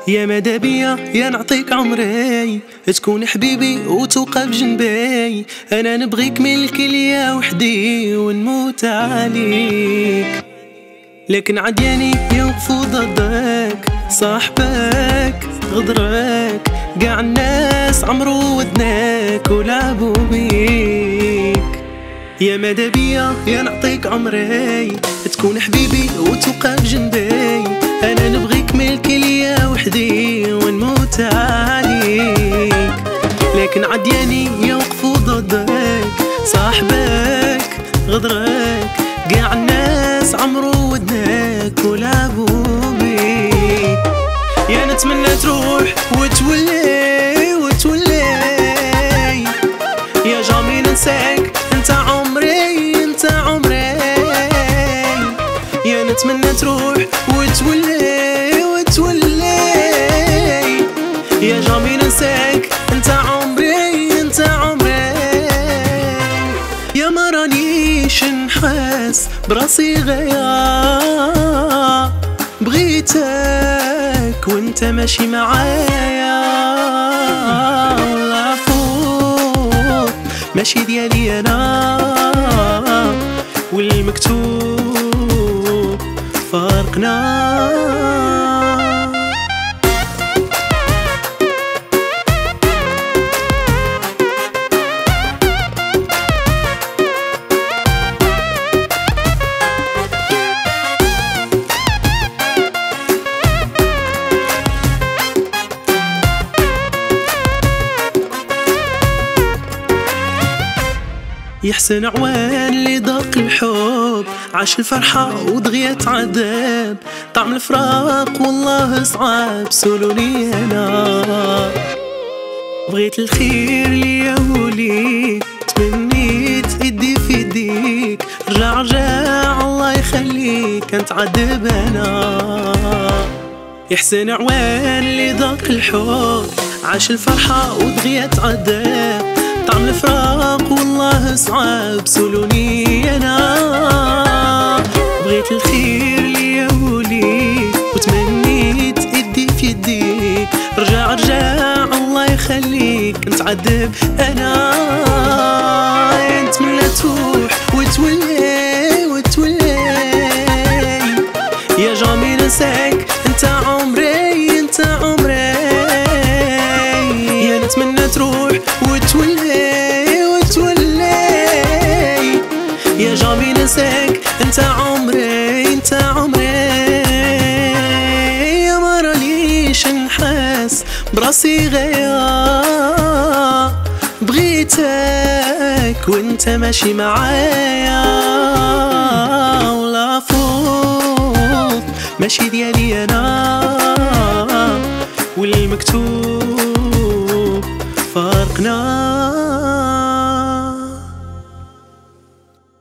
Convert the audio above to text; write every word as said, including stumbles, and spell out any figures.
يا ماذا بيا يا نعطيك عمري تكون حبيبي وتوقف جنبي. انا نبغيك ملكي ليا وحدي ونموت عليك، لكن عدياني يوقفوا ضدك صاحبك غدرك. قاع الناس عمرو ودناك ولعبوا بيك. يا ماذا بيا يا نعطيك عمري تكون حبيبي وتوقف جنبي. انا نبغيك ملكي ليا وحدي ونموت عليك، لكن عدياني يوقفوا ضدك صاحبك غدرك. قاع الناس عمرو ودناك ولعبوا بيك. يا نتمنى تروح وتولي وتولي، يا جامي ننساك انت عمري انت عمري. يا نتمنى تروح وتولي وتولي، يا جامي ننساك انت عمري انت عمري. يا ما رانيش نحس براسي غيا، بغيتك وانت ماشي معايا. والله فوق ماشي ديالي انا، والمكتوب فارقنا. يحسن عوان اللي ضاق الحب، عاش الفرحة ودغيت عذاب. طعم الفراق والله صعب سولوني انا. بغيت الخير ليا وليك، تمنيت ايدي في يديك. رجع رجع الله يخليك نتعذب انا. يحسن عوان اللي ضاق الحب، عاش الفرحة ودغيت عذاب. طعم الفراق والله صعب سولوني انا. بغيت الخير ليا وليك، وتمنيت ايدي في يديك. رجع رجع الله يخليك نتعذب انا. نتمنى تروح وتولي وتولي، يا جامي ننساك انت عمري انت عمري. يا نتمنى تروح وتولي وتولي، يا جامي ننساك انت عمري انت عمري. يا ما رانيش نحس براسي غيا، بغيتك وانت ماشي معايا. ولا فوق ماشي ديالي انا، والمكتوب فارقنا.